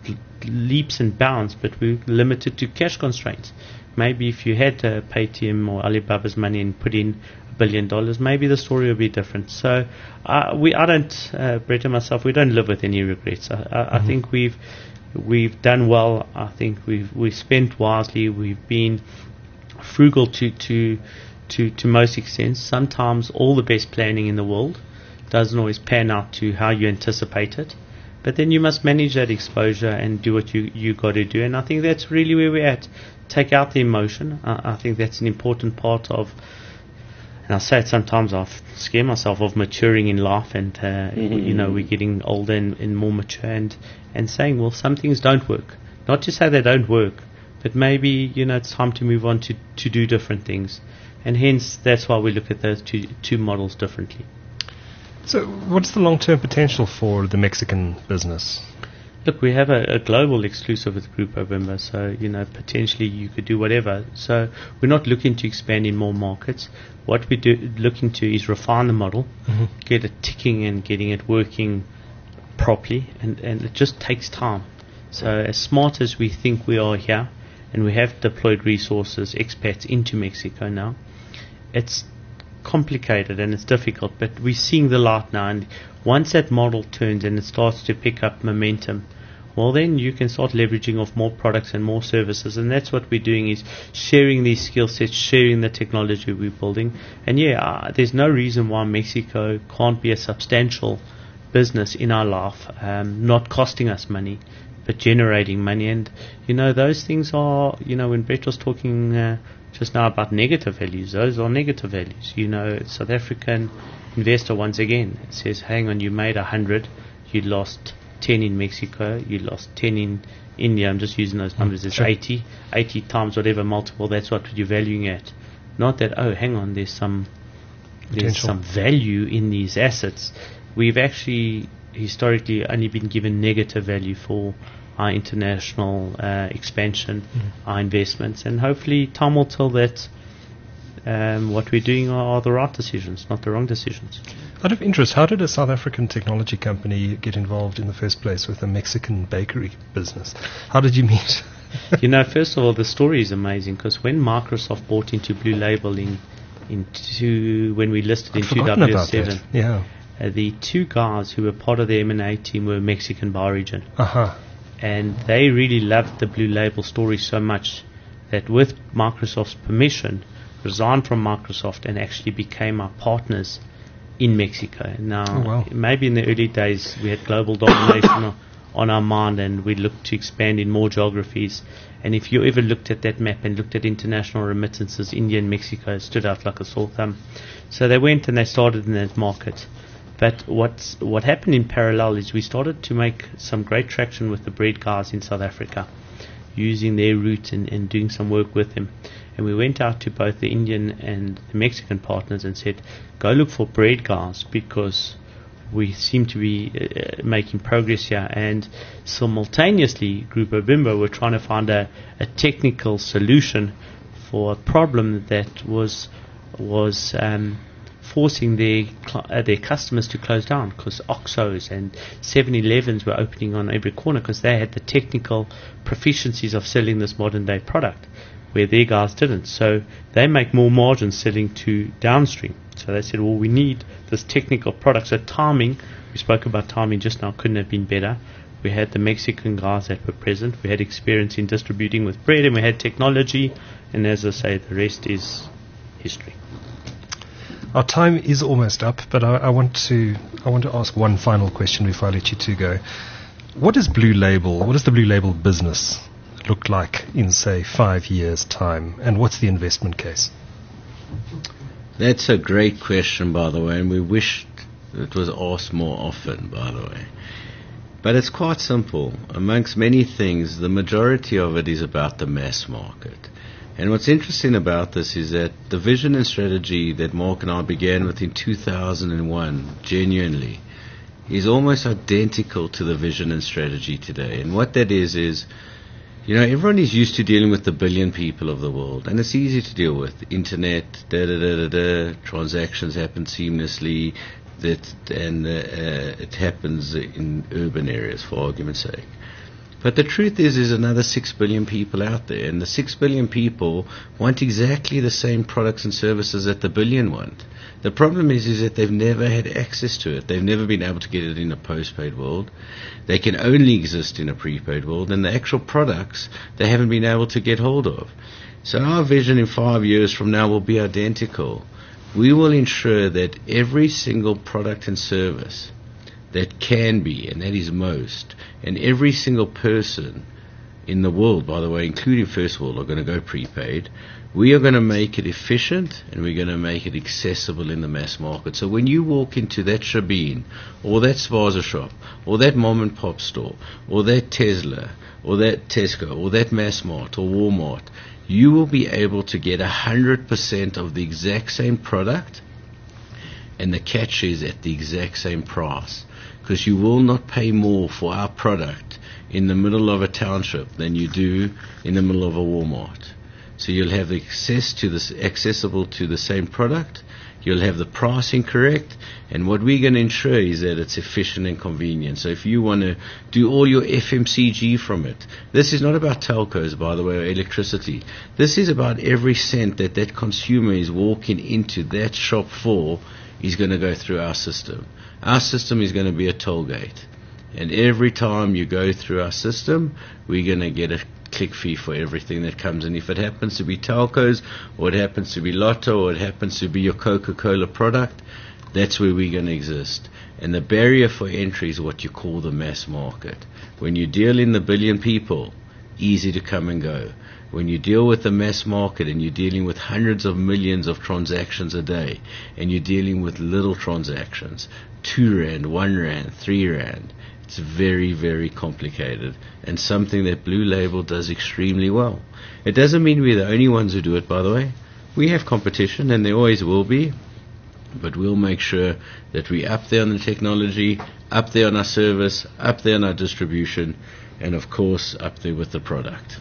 leaps and bounds, but we were limited to cash constraints. Maybe if you had uh, Paytm or Alibaba's money and put in a billion dollars, maybe the story would be different. So, uh, we, I don't, uh, Brett and myself, we don't live with any regrets. I, I, mm-hmm. I think we've we've done well. I think we've we've spent wisely. We've been frugal to to to to most extents. Sometimes all the best planning in the world doesn't always pan out to how you anticipate it. But then you must manage that exposure and do what you you got to do. And I think that's really where we're at. Take out the emotion. I, I think that's an important part of, and I say it sometimes, I scare myself of maturing in life, and uh, mm-hmm. you know, we're getting older and, and more mature, and, and saying, well, some things don't work. Not to say they don't work, but maybe, you know, it's time to move on to, to do different things. And hence, that's why we look at those two two models differently. So what's the long-term potential for the Mexican business? Look, we have a, a global exclusive with Grupo Bimbo, so, you know, potentially you could do whatever. So we're not looking to expand in more markets. What we're do, looking to is refine the model, mm-hmm. get it ticking and getting it working properly, and, and it just takes time. So as smart as we think we are here, and we have deployed resources, expats into Mexico now, it's complicated and it's difficult, but we're seeing the light now, and once that model turns and it starts to pick up momentum, well, then you can start leveraging off more products and more services, and that's what we're doing, is sharing these skill sets, sharing the technology we're building. And yeah, uh, there's no reason why Mexico can't be a substantial business in our life, um, not costing us money, but generating money. And, you know, those things are, you know, when Brett was talking uh, just now about negative values, those are negative values. You know, South African investor, once again, it says, hang on, you made a hundred, you lost ten in Mexico, you lost ten in India. I'm just using those numbers. It's sure. eighty, eighty times whatever multiple, that's what you're valuing at. Not that, oh, hang on, there's some there's some value in these assets. We've actually historically only been given negative value for our international uh, expansion, mm-hmm. our investments, and hopefully time will tell that um, what we're doing are, are the right decisions, not the wrong decisions. Out of interest, how did a South African technology company get involved in the first place with a Mexican bakery business? How did you meet? You know, first of all, the story is amazing, because when Microsoft bought into Blue Label in, in two, when we listed I'd in two thousand seven, yeah. uh, the two guys who were part of the M and A team were Mexican by origin. Uh-huh. And they really loved the Blue Label story so much that with Microsoft's permission, resigned from Microsoft and actually became our partners in Mexico. Now, oh, wow. maybe in the early days we had global domination on our mind, and we looked to expand in more geographies. And if you ever looked at that map and looked at international remittances, India and Mexico stood out like a sore thumb. So they went and they started in that market. But what's, what happened in parallel is we started to make some great traction with the bread guys in South Africa, using their roots and, and doing some work with them. And we went out to both the Indian and the Mexican partners and said, go look for bread guys, because we seem to be uh, making progress here. And simultaneously, Grupo Bimbo were trying to find a, a technical solution for a problem that was was um, forcing their cl- uh, their customers to close down, because Oxos and seven elevens were opening on every corner because they had the technical proficiencies of selling this modern day product, where their guys didn't. So they make more margin selling to downstream. So they said, well, we need this technical product. So timing, we spoke about timing just now, couldn't have been better. We had the Mexican guys that were present. We had experience in distributing with bread, and we had technology. And as I say, the rest is history. Our time is almost up, but I, I want to I want to ask one final question before I let you two go. What is Blue Label? What does the Blue Label business look like in, say, five years' time? And what's the investment case? That's a great question, by the way, and we wish it was asked more often, by the way. But it's quite simple. Amongst many things, the majority of it is about the mass market. And what's interesting about this is that the vision and strategy that Mark and I began with in two thousand one, genuinely, is almost identical to the vision and strategy today. And what that is, is, you know, everyone is used to dealing with the billion people of the world, and it's easy to deal with. Internet, da da da da da, transactions happen seamlessly, that, and uh, uh, it happens in urban areas, for argument's sake. But the truth is, there's another six billion people out there, and the six billion people want exactly the same products and services that the billion want. The problem is, is that they've never had access to it. They've never been able to get it in a postpaid world. They can only exist in a prepaid world, and the actual products they haven't been able to get hold of. So our vision in five years from now will be identical. We will ensure that every single product and service that can be, and that is most, and every single person in the world, by the way, including First World, are going to go prepaid. We are going to make it efficient, and we're going to make it accessible in the mass market. So when you walk into that Shabin, or that Spaza shop, or that mom and pop store, or that Tesla, or that Tesco, or that Massmart, or Walmart, you will be able to get one hundred percent of the exact same product, and the catch is at the exact same price, because you will not pay more for our product in the middle of a township than you do in the middle of a Walmart. So you'll have access to this, accessible to the same product, you'll have the pricing correct, and what we're going to ensure is that it's efficient and convenient. So if you want to do all your F M C G from it, this is not about telcos, by the way, or electricity. This is about every cent that that consumer is walking into that shop for is going to go through our system. Our system is going to be a toll gate. And every time you go through our system, we're going to get a click fee for everything that comes in. If it happens to be telcos, or it happens to be Lotto, or it happens to be your Coca-Cola product, that's where we're going to exist. And the barrier for entry is what you call the mass market. When you deal in the billion people, easy to come and go. When you deal with the mass market and you're dealing with hundreds of millions of transactions a day, and you're dealing with little transactions, two rand, one rand, three rand, it's very, very complicated, and something that Blue Label does extremely well. It doesn't mean we're the only ones who do it, by the way. We have competition, and there always will be, but we'll make sure that we're up there on the technology, up there on our service, up there on our distribution, and of course up there with the product.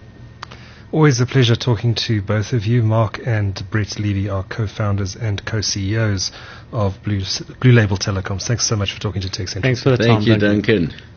Always a pleasure talking to both of you. Mark and Brett Levy are co-founders and co-C E Os of Blue, Blue Label Telecoms. Thanks so much for talking to TechCentral. Thanks for the Thank time, you, Duncan. Duncan.